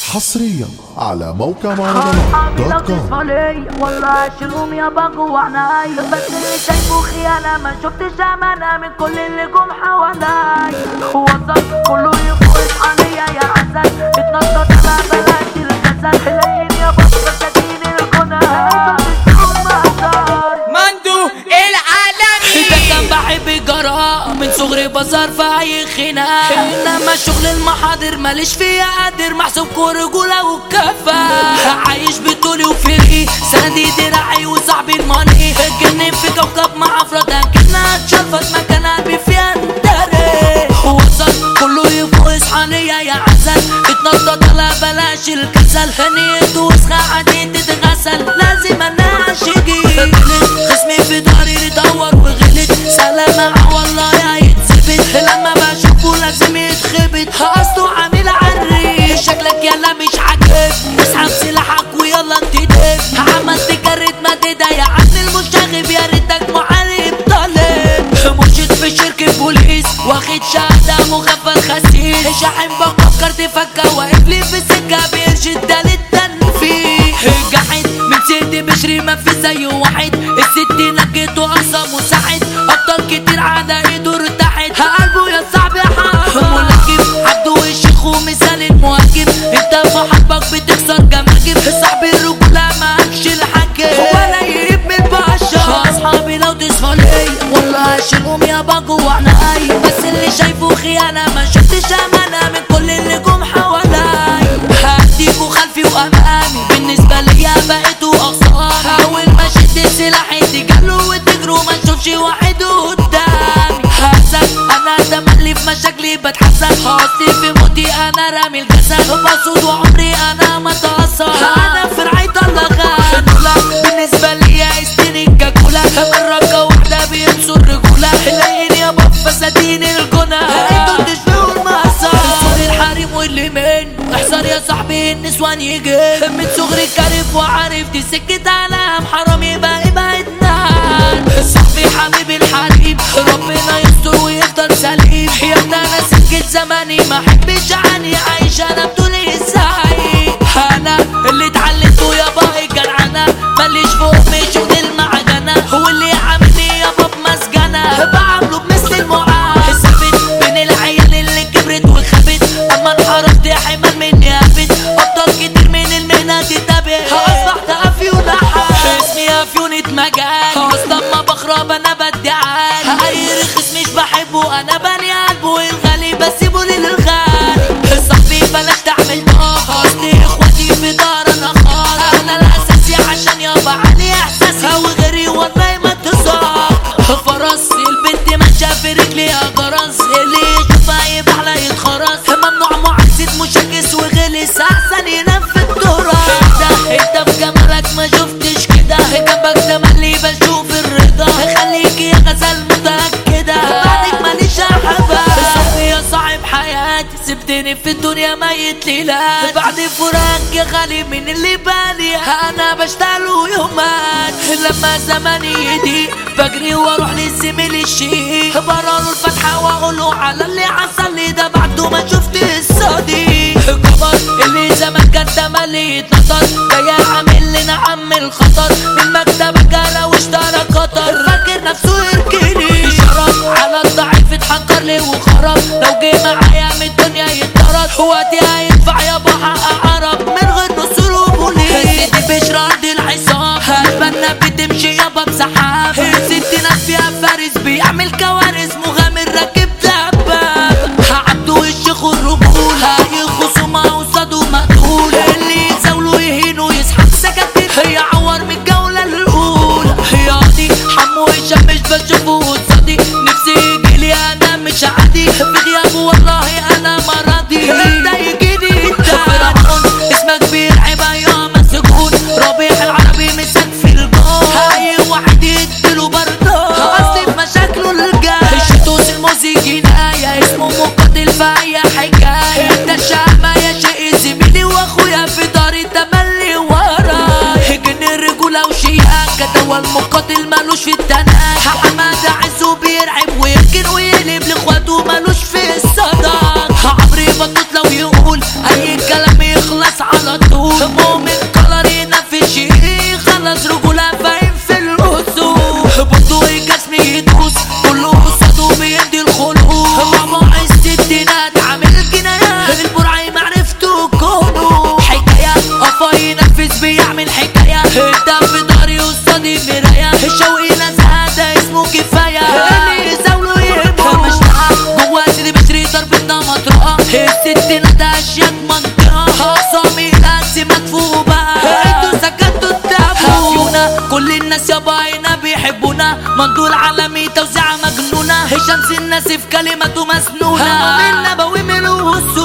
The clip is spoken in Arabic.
حصريا على موقع مهرجانات دوت كوم. والله اشيلهم يابا جوا عناي، بس اللي شايفه خيانة ما شفتش امانة من كل اللي جم حوالي. وصل كله يفوت عليا يا عسل، اتنطط على بلاش الكسل، حلين يابا فساتين الغنى مندو العالمي ده كان بحب الجراء من صغري بصار في اي خناق، انما شغل المحاضر ماليش فيها قادر، محسوبكوا رجولة وكفا، عايش بطولي وفرقي سندي دراعي وصاحبي الماني، اتجنن في كوكب مع افراد اكنها اتشرفت مكان قلبي فيها اندري. وصل كله يفوق اصحانية يا عسل، اتنطط على بلاش الكسل، هنيته وسخة عدين تتغسل، لازم اناش يجي خصمي في داري يدور وغلط، سلامة والله يا يتثبت، لما بشوفه لازم يتخبط، اصله عامل عري، شكلك يلا مش عاجبني، اسحب سلاحك ويلا انتدب، عملت جريت ما تضايق عن المشاغب، يا ريتك محارب طالب، مرشد في شركة بوليس، واخد شهادة مغفل خسيس، شاحن بفكر تفكر، واقف لي في السكة بيرشد ده للتنفيذ، جحد من سيدي بشري ما في زيه واحد، الست نجيته اقصى مساعد، ابطال كتير على ايده ارتاحت، قلبه يا صاحبي حق ملاكم، عبده الشيخ ومثال المهاجم، انت في حربك بتكسر جماجم، صاحبي الرجولة معكش الحاكم ولا يهب من البشر، اصحابي لو تصفى ليا والله اشيلهم يابا جوا عناي، بس اللي شايفه خيانة ما شفتش امانة من كل اللي جم حوالي، هديكوا خلفي وامامي، بالنسبة ليا بقيتوا اقصاري، اول ما شدت سلاحي تجروا وتجروا ما نشوفش واحد قدامي، حسن انا تملي في مشاكلي بتحسن، حاطي في موتي انا رامي الجسد، بصود وعمري انا ما تأثر، انا في رعاية الله غنولة، بالنسبة ليا استني كاكولا، الرجة واحدة بينسوا الرجولة، حلين يابا فساتين الغنى، انتوا تشبهوا المقصر، صغري الحريم واللي منه احذر يا صاحبي النسوان يجي، من صغري كارف وعارف دي سكة علام، حرام يبقى ابعد نار، صاحبي حبيبي الحريم، ربنا يستر ويفضل سليم، يا ابني انا سكة زماني ما احبش عني، عايش انا بطولي ازاي، انا اللي اتعلمته يابا الجدعنة، ماليش فوق من شغل المعجنة، هو اللي عاملني يابا بمسجنة، بعمله بمثل المعاد، ثابت بين العيال اللي كبرت وخبت، اما انحرفت يا حمال مني هبت، ابطال كتير من المهنة تتابت، اصبحت افيون احد، اسمي افيون اتمجال، اصلا ما بخرب انا بدي عالي، اي رخص مش بحبه انا بني قلبه، الغالي بسيبه للغالي، صاحبي بلاش تعمل طاقة، اصلي اخواتي في دار انا خالص، انا الاساسي عشان يابا علي احساسي، وغيري والله ما تساق، فرس البنت ماشية في رجليها جرس، اللي يشوفها يبقى لا يتخرس، ممنوع معاكسة مشاكس وغلس، احسن ينام في التراث، انت في جمالك ما شفتش كده، جنبك تملي بشوف الرضا، خليك يا غزال متأكدة، بعدك ماليش احبها، صاحبي يا صاحب حياتي، سبتني في الدنيا ميت ليلات، بعد فراق يا غالي من اللي بالي، انا بشتغله يومات، لما زماني يضيق بجري واروح للزميل الشيخ، براله الفتحة واقوله على اللي حصل لي، ده بعده ما شفت الصديق، كبر اللي زمان كان تملي يتنطط، جاي عامل لنا عم الخطر، من مكتبك جرى واشترى قطر، فاكر نفسه يركني، شرف على الضعيف اتحكر لي وخرب، لو جه معايا من الدنيا يتطرد، وقتي هيدفع يابا حق عرب، من غير نصول وبوليس، سيدي بشرى ارض الحصان، هالبنا بتمشي يابا بسحاب، ست ناس فيها فارس بيعمل كوارث، مغامر راكب دباب، عبده الشيخ والرجولة، يخصمها قصاده مقتول، اللي يزاوله يهينه يسحب سكاكين، يعور من الجولة الأولى، ياضي حمو هشام مش بشوفه قصادي، نفسي يجيلي أنا مش عادي، في غيابه والله أنا مرضي، ده يجيني فرعون اسمك بيرعب أيام مسجون، ربيع العربي مسك في الجون، أي واحد يديله برضه، أصلي في مشاكله الجاي، الشتوس الموسيقي نهاية، اسمه مقاتل في أي حكاية، ده الشهامة يا شقي زميلي واخويا في داري تملي وراي، جن الرجولة وشياكة، ده المقاتل مالوش في التناية، حماد عزه بيرعب ويمكن ويقلب لاخواته مالوش في الصداقة، عمري بطوط لو يقول اي كلام يخلص الناس يابا هنا بيحبونا، منظور عالمي توزيعة مجنونة، شمس الناس في كلماته مسنونة، همام النبوي ملوه